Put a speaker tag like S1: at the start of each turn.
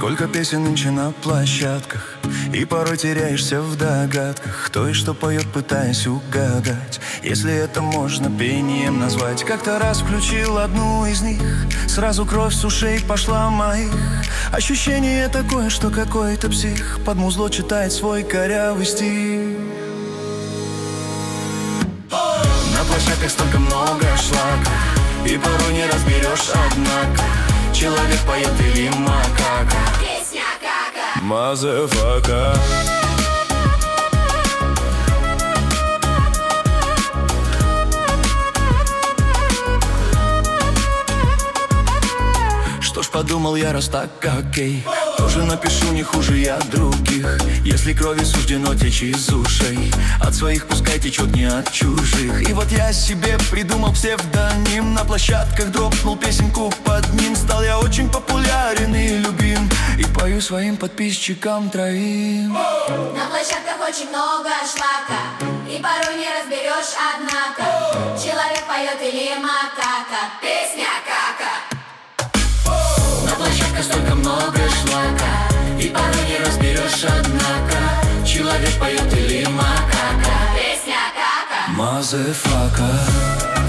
S1: Сколько песен нынче на площадках, и порой теряешься в догадках, кто и что поет, пытаясь угадать, если это можно пением назвать. Как-то раз включил одну из них, сразу кровь с ушей пошла моих. Ощущение такое, что какой-то псих под музло читает свой корявый стих. На площадках столько много шлака, и порой не разберешь, однако человек поет или макака.
S2: Песня кака.
S1: Мазафака. Что ж, подумал я, раз так, окей, тоже напишу не хуже я других. Если крови суждено течь из ушей, от своих пускай течет, не от чужих. И вот я себе придумал псевдоним, на площадках дропнул песенку под ним. Стал я очень популярен и любим, и пою своим подписчикам троим.
S2: На площадках очень много шлака, и порой не разберешь, однако человек поет или макака. Песня кака.
S1: На площадках столько много шлака, и порой не разберешь, однако человек поет или макака.
S2: Песня кака.
S1: Мазафака.